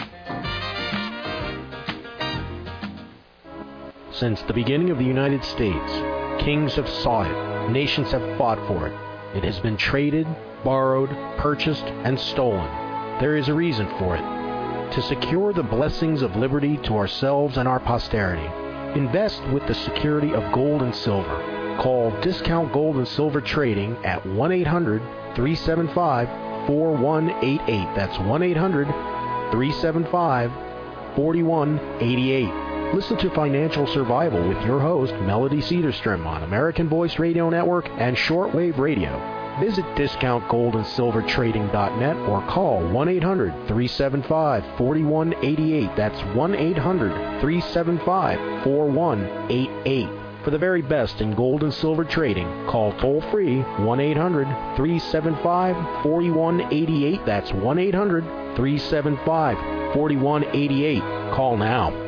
Since the beginning of the United States, kings have sought it, nations have fought for it. It has been traded, borrowed, purchased, and stolen. There is a reason for it. To secure the blessings of liberty to ourselves and our posterity, invest with the security of gold and silver. Call Discount Gold and Silver Trading at one eight hundred, three seven five, four one eight eight. That's one eight hundred, three seven five, four one eight eight. Listen to Financial Survival with your host, Melody Cedarstrom, on American Voice Radio Network and Shortwave Radio. Visit discount gold and silver trading dot net or call one eight hundred, three seven five, four one eight eight. That's one eight hundred, three seven five, four one eight eight. For the very best in gold and silver trading, call toll-free one eight hundred, three seven five, four one eight eight. That's one eight hundred, three seven five, four one eight eight. Call now.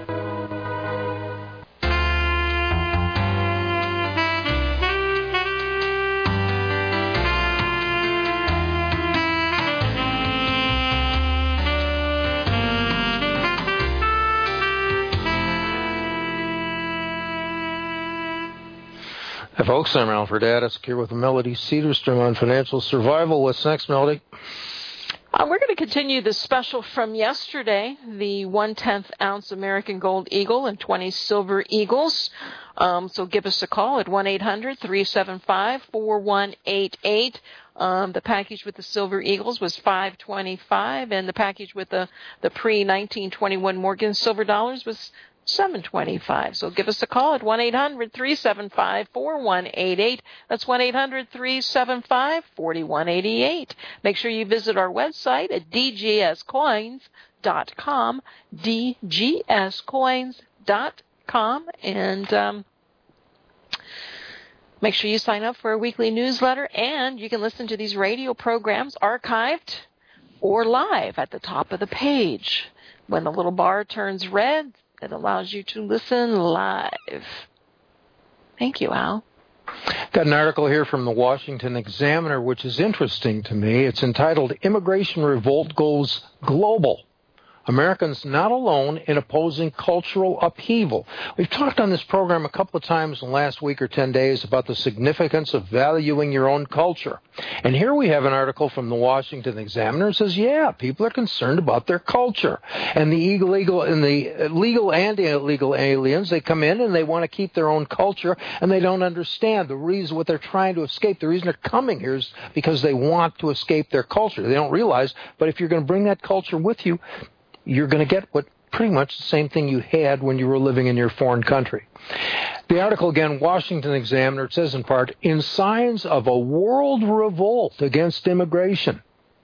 Hi, folks. I'm Alfred Addisk here with Melody Cedarstrom on Financial Survival. What's next, Melody? Uh, we're going to continue the special from yesterday, the one-tenth ounce American Gold Eagle and twenty Silver Eagles. Um, so give us a call at one eight hundred, three seven five, four one eight eight. Um, the package with the Silver Eagles was five twenty-five, and the package with the, the pre nineteen twenty-one Morgan Silver Dollars was seven twenty-five. So give us a call at one eight hundred, three seven five, four one eight eight. That's one eight hundred, three seven five, four one eight eight. Make sure you visit our website at d g s coins dot com, d g s coins dot com, and um, make sure you sign up for a weekly newsletter, and you can listen to these radio programs archived or live at the top of the page. When the little bar turns red, it allows you to listen live. Thank you, Al. Got an article here from the Washington Examiner, which is interesting to me. It's entitled, Immigration Revolt Goes Global. Americans not alone in opposing cultural upheaval. We've talked on this program a couple of times in the last week or ten days about the significance of valuing your own culture. And here we have an article from the Washington Examiner that says, yeah, people are concerned about their culture. And the illegal and the legal and illegal aliens, they come in and they want to keep their own culture, and they don't understand the reason what they're trying to escape. The reason they're coming here is because they want to escape their culture. They don't realize, but if you're going to bring that culture with you, you're going to get what pretty much the same thing you had when you were living in your foreign country. The article, again, Washington Examiner, it says in part, in signs of a world revolt against immigration,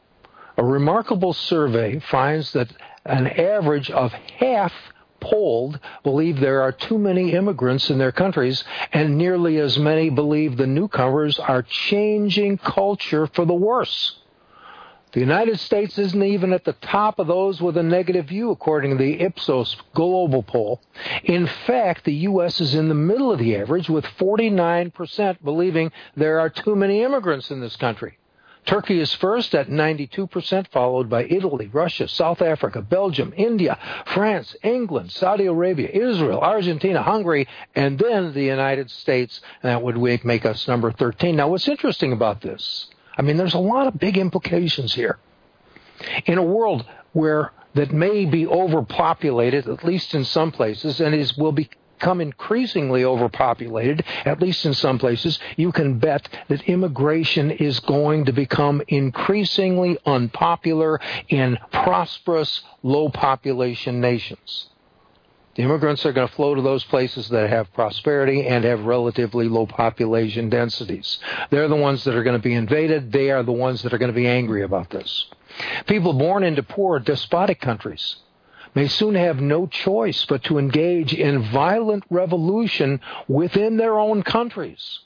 a remarkable survey finds that an average of half polled believe there are too many immigrants in their countries, and nearly as many believe the newcomers are changing culture for the worse. The United States isn't even at the top of those with a negative view, according to the Ipsos global poll. In fact, the U S is in the middle of the average, with forty-nine percent believing there are too many immigrants in this country. Turkey is first at ninety-two percent, followed by Italy, Russia, South Africa, Belgium, India, France, England, Saudi Arabia, Israel, Argentina, Hungary, and then the United States, and that would make us number thirteen. Now, what's interesting about this, I mean, there's a lot of big implications here. In a world where that may be overpopulated, at least in some places, and is will become increasingly overpopulated, at least in some places, you can bet that immigration is going to become increasingly unpopular in prosperous, low-population nations. The immigrants are going to flow to those places that have prosperity and have relatively low population densities. They're the ones that are going to be invaded. They are the ones that are going to be angry about this. People born into poor, despotic countries may soon have no choice but to engage in violent revolution within their own countries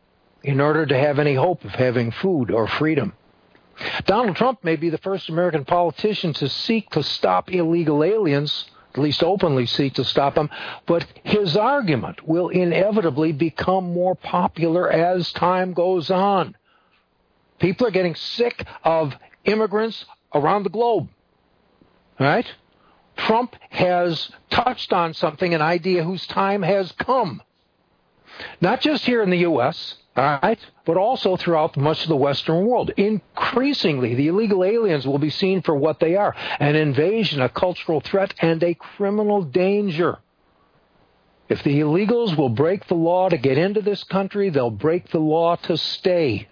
in order to have any hope of having food or freedom. Donald Trump may be the first American politician to seek to stop illegal aliens, at least openly seek to stop them, but his argument will inevitably become more popular as time goes on. People are getting sick of immigrants around the globe, right? Trump has touched on something, an idea whose time has come. Not just here in the U S, all right, but also throughout much of the Western world. Increasingly, the illegal aliens will be seen for what they are, an invasion, a cultural threat, and a criminal danger. If the illegals will break the law to get into this country, they'll break the law to stay,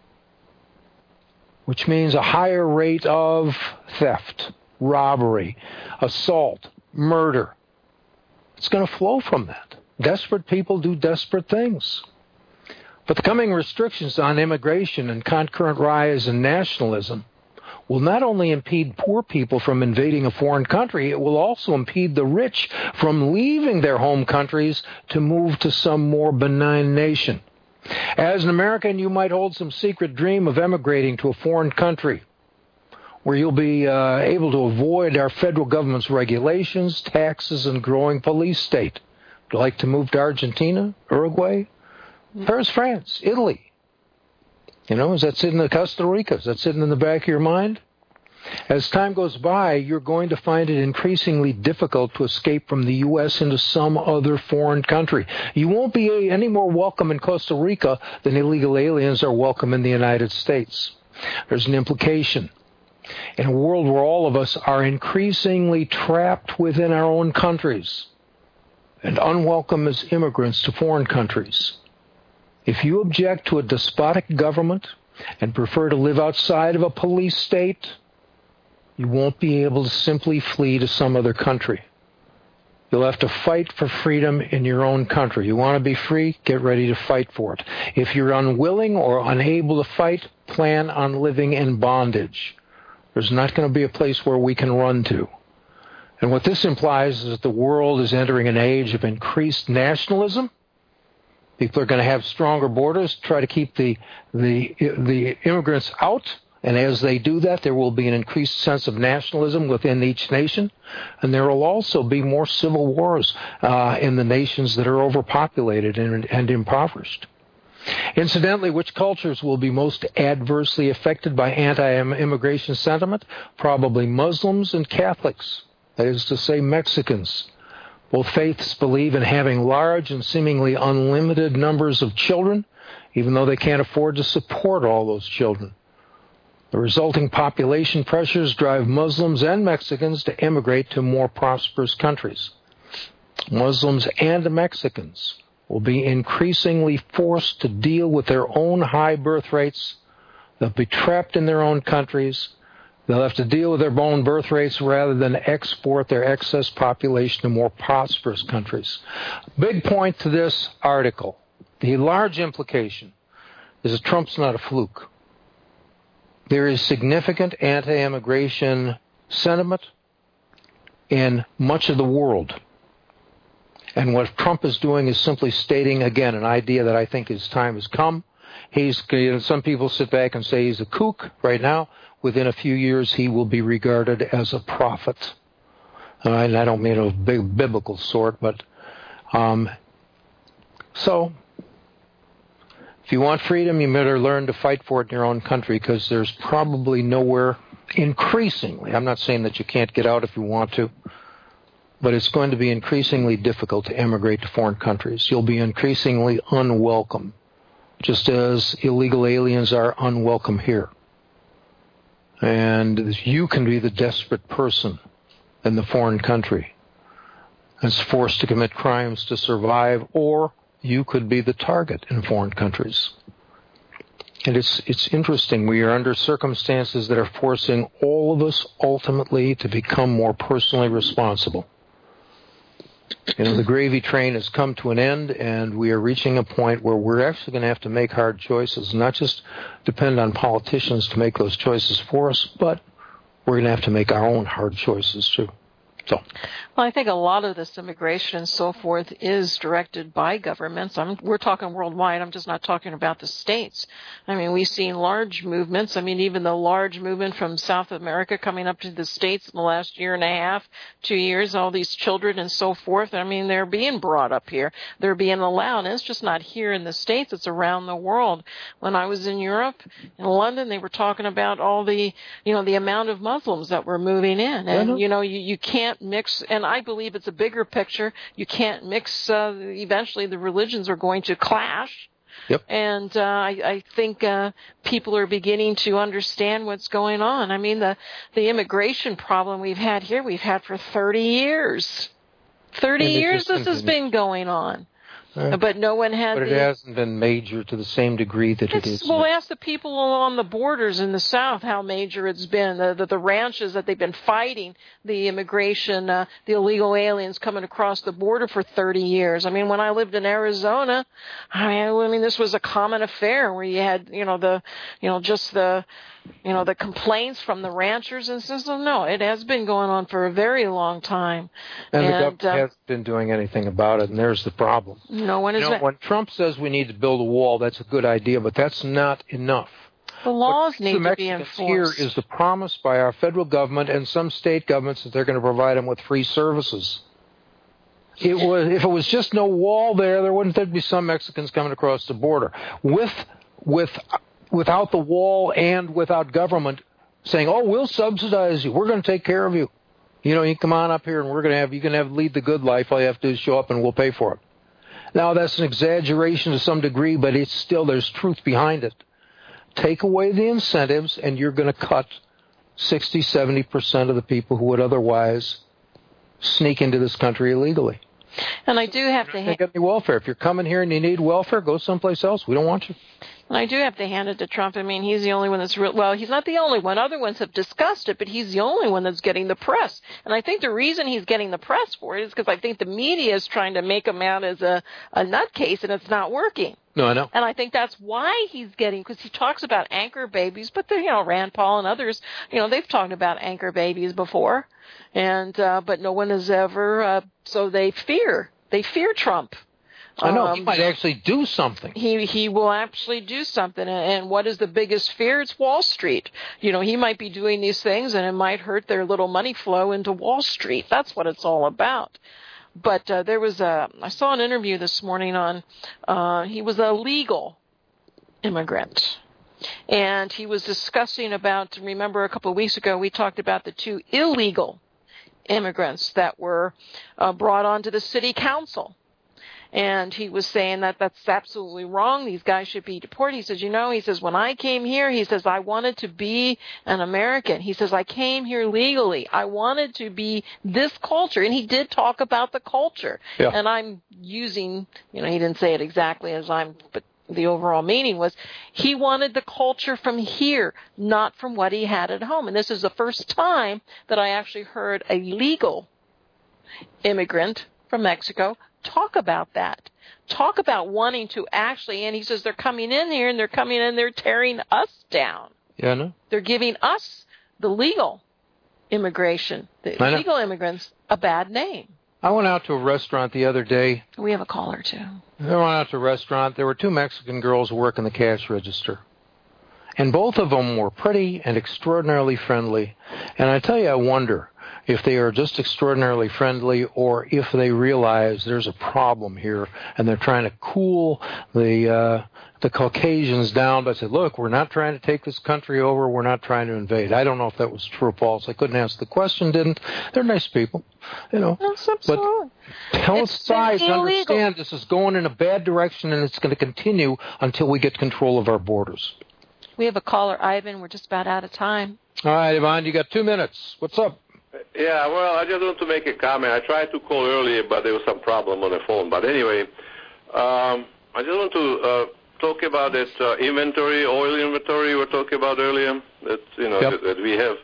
which means a higher rate of theft, robbery, assault, murder. It's going to flow from that. Desperate people do desperate things. But the coming restrictions on immigration and concurrent rise in nationalism will not only impede poor people from invading a foreign country, it will also impede the rich from leaving their home countries to move to some more benign nation. As an American, you might hold some secret dream of emigrating to a foreign country where you'll be uh, able to avoid our federal government's regulations, taxes, and growing police state. Would you like to move to Argentina, Uruguay? Paris, France, Italy. You know, is that sitting in Costa Rica? Is that sitting in the back of your mind? As time goes by, you're going to find it increasingly difficult to escape from the U S into some other foreign country. You won't be any more welcome in Costa Rica than illegal aliens are welcome in the United States. There's an implication. In a world where all of us are increasingly trapped within our own countries and unwelcome as immigrants to foreign countries, if you object to a despotic government and prefer to live outside of a police state, you won't be able to simply flee to some other country. You'll have to fight for freedom in your own country. You want to be free? Get ready to fight for it. If you're unwilling or unable to fight, plan on living in bondage. There's not going to be a place where we can run to. And what this implies is that the world is entering an age of increased nationalism. People are going to have stronger borders, try to keep the, the, the immigrants out. And as they do that, there will be an increased sense of nationalism within each nation. And there will also be more civil wars uh, in the nations that are overpopulated and, and impoverished. Incidentally, which cultures will be most adversely affected by anti-immigration sentiment? Probably Muslims and Catholics, that is to say, Mexicans. Both faiths believe in having large and seemingly unlimited numbers of children, even though they can't afford to support all those children. The resulting population pressures drive Muslims and Mexicans to emigrate to more prosperous countries. Muslims and Mexicans will be increasingly forced to deal with their own high birth rates. They'll be trapped in their own countries. They'll have to deal with their own birth rates rather than export their excess population to more prosperous countries. Big point to this article. The large implication is that Trump's not a fluke. There is significant anti-immigration sentiment in much of the world. And what Trump is doing is simply stating, again, an idea that I think his time has come. He's, you know, some people sit back and say he's a kook right now. Within a few years, he will be regarded as a prophet. Uh, and I don't mean a big biblical sort, but um, so if you want freedom, you better learn to fight for it in your own country, because there's probably nowhere increasingly. I'm not saying that you can't get out if you want to, but it's going to be increasingly difficult to emigrate to foreign countries. You'll be increasingly unwelcome, just as illegal aliens are unwelcome here. And you can be the desperate person in the foreign country that's forced to commit crimes to survive, or you could be the target in foreign countries. And it's it's interesting. We are under circumstances that are forcing all of us ultimately to become more personally responsible. You know, the gravy train has come to an end, and we are reaching a point where we're actually going to have to make hard choices, not just depend on politicians to make those choices for us, but we're going to have to make our own hard choices too. So. Well, I think a lot of this immigration and so forth is directed by governments. I'm, we're talking worldwide. I'm just not talking about the states. I mean, we've seen large movements. I mean, even the large movement from South America coming up to the states in the last year and a half, two years, all these children and so forth. I mean, they're being brought up here. They're being allowed. And it's just not here in the states. It's around the world. When I was in Europe, in London, they were talking about all the, you know, the amount of Muslims that were moving in. And, mm-hmm. you know, you, you can't mix, and I believe it's a bigger picture. You can't mix, uh, eventually the religions are going to clash. Yep. And uh, I, I think uh, people are beginning to understand what's going on. I mean, the, the immigration problem we've had here, we've had for thirty years. thirty years this has been going on. Uh, but no one had. But it the, hasn't been major to the same degree that it is. Well, ask the people along the borders in the South how major it's been. The the, the ranches that they've been fighting the immigration, uh, the illegal aliens coming across the border for thirty years. I mean, when I lived in Arizona, I mean, I mean, this was a common affair where you had, you know, the, you know, just the. You know, the complaints from the ranchers and stuff. So, no, it has been going on for a very long time. And, and the government uh, hasn't been doing anything about it, and there's the problem. No one is. You know, when Trump says we need to build a wall, that's a good idea, but that's not enough. The laws what need the to be enforced. Here is the promise by our federal government and some state governments that they're going to provide them with free services. It was, if it was just no wall there, there wouldn't there'd be some Mexicans coming across the border. With with without the wall and without government saying, "Oh, we'll subsidize you. We're going to take care of you. You know, you come on up here, and we're going to have you can have lead the good life. All you have to do is show up, and we'll pay for it." Now, that's an exaggeration to some degree, but it's still there's truth behind it. Take away the incentives, and you're going to cut sixty, seventy percent of the people who would otherwise sneak into this country illegally. And I do have to ha- get any welfare. If you're coming here and you need welfare, go someplace else. We don't want you. And I do have to hand it to Trump. I mean, he's the only one that's real. Well, he's not the only one. Other ones have discussed it, but he's the only one that's getting the press. And I think the reason he's getting the press for it is because I think the media is trying to make him out as a, a nutcase, and it's not working. No, I know. And I think that's why he's getting, because he talks about anchor babies, but, you know, Rand Paul and others, you know, they've talked about anchor babies before. And, uh, but no one has ever, uh, so they fear, they fear Trump. I know, um, he might actually do something. He he will actually do something. And what is the biggest fear? It's Wall Street. You know, he might be doing these things, and it might hurt their little money flow into Wall Street. That's what it's all about. But uh, there was a, I saw an interview this morning on, uh, he was a legal immigrant. And he was discussing about, remember a couple of weeks ago, we talked about the two illegal immigrants that were uh, brought onto the city council. And he was saying that that's absolutely wrong. These guys should be deported. He says, you know, he says, when I came here, he says, I wanted to be an American. He says, I came here legally. I wanted to be this culture. And he did talk about the culture. Yeah. And I'm using, you know, he didn't say it exactly as I'm, but the overall meaning was he wanted the culture from here, not from what he had at home. And this is the first time that I actually heard a legal immigrant from Mexico talk about that. Talk about wanting to actually, and he says they're coming in here and they're coming in, they're tearing us down. Yeah, no. They're giving us, the legal immigration, the legal immigrants, a bad name. I went out to a restaurant the other day. We have a caller, too. I went out to a restaurant. There were two Mexican girls who work in the cash register. And both of them were pretty and extraordinarily friendly. And I tell you, I wonder if they are just extraordinarily friendly or if they realize there's a problem here and they're trying to cool the uh, the Caucasians down by saying, look, we're not trying to take this country over. We're not trying to invade. I don't know if that was true or false. I couldn't answer the question, didn't. They're nice people, you know. That's absolutely. But both sides understand this is going in a bad direction and it's going to continue until we get control of our borders. We have a caller, Ivan. We're just about out of time. All right, Ivan, you got two minutes. What's up? Yeah, well, I just want to make a comment. I tried to call earlier, but there was some problem on the phone. But anyway, um, I just want to uh, talk about that uh, inventory, oil inventory we were talking about earlier, that, you know, yep. that, that we have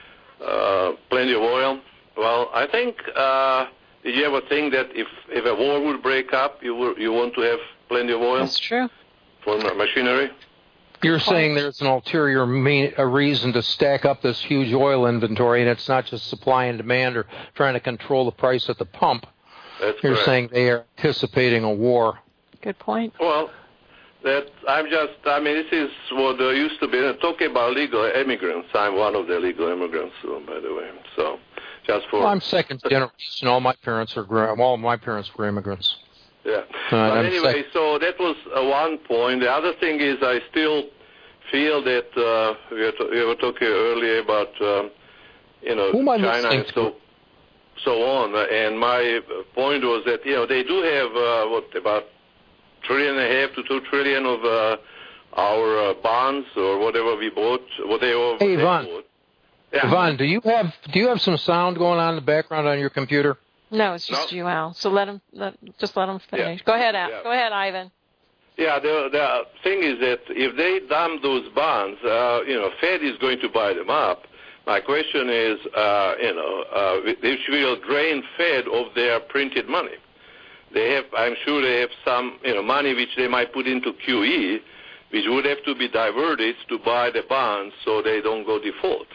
uh, plenty of oil. Well, I think, uh, did you ever think that if, if a war would break up, you would, you want to have plenty of oil? That's true. For machinery? You're saying there's an ulterior mean, a reason to stack up this huge oil inventory, and it's not just supply and demand or trying to control the price at the pump. That's You're correct. saying they are anticipating a war. Good point. Well, that I'm just, I mean, this is what there used to be. And talking about legal immigrants, I'm one of the legal immigrants, so, by the way. So, just for... Well, I'm second generation. All my parents are, all my parents were immigrants. Yeah. Uh, but I'm anyway, sec- so that was uh, one point. The other thing is I still feel that uh, we, were t- we were talking earlier about, um, you know, Who am I China listening and so, so on. And my point was that, you know, they do have, uh, what, about trillion and a half to two trillion of uh, our uh, bonds or whatever we bought, whatever Hey, they Yvonne. bought. Yeah. Yvonne, do you have do you have some sound going on in the background on your computer? No, it's just No. you, Al. So let him, let, just let him finish. Yeah. Go ahead, Al. Yeah. Go ahead, Ivan. Yeah, the, the thing is that if they dump those bonds, uh, you know, Fed is going to buy them up. My question is, uh, you know, uh, they will drain Fed of their printed money. They have, I'm sure they have some, you know, money which they might put into Q E, which would have to be diverted to buy the bonds so they don't go default.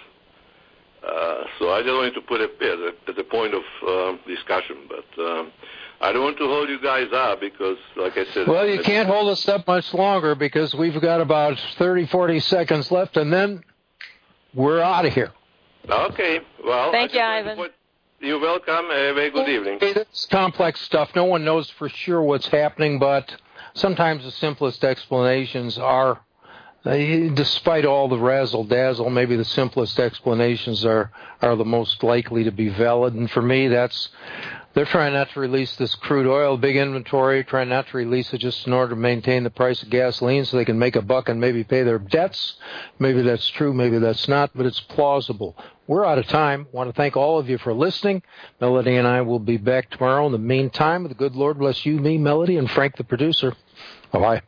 Uh, so I just wanted to put it as a, as a point of uh, discussion, but um, I don't want to hold you guys up because, like I said... Well, you can't hold us up much longer because we've got about thirty, forty seconds left, and then we're out of here. Okay. Well, Thank I you, just wanted to Ivan. put- You're welcome. Have a very good evening. Hey, this is complex stuff. No one knows for sure what's happening, but sometimes the simplest explanations are, uh, despite all the razzle-dazzle, maybe the simplest explanations are, are the most likely to be valid. And for me, that's they're trying not to release this crude oil, big inventory, trying not to release it just in order to maintain the price of gasoline so they can make a buck and maybe pay their debts. Maybe that's true, maybe that's not, but it's plausible. We're out of time. I want to thank all of you for listening. Melody and I will be back tomorrow. In the meantime, the good Lord bless you, me, Melody, and Frank, the producer. Bye-bye.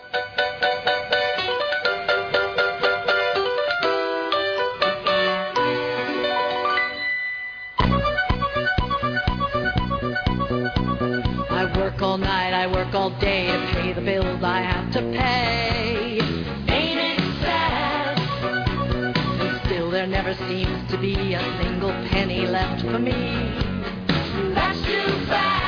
I work all night, I work all day to pay the bills I have to pay. Ain't it sad? And still there never seems to be a single penny left for me. That's too bad.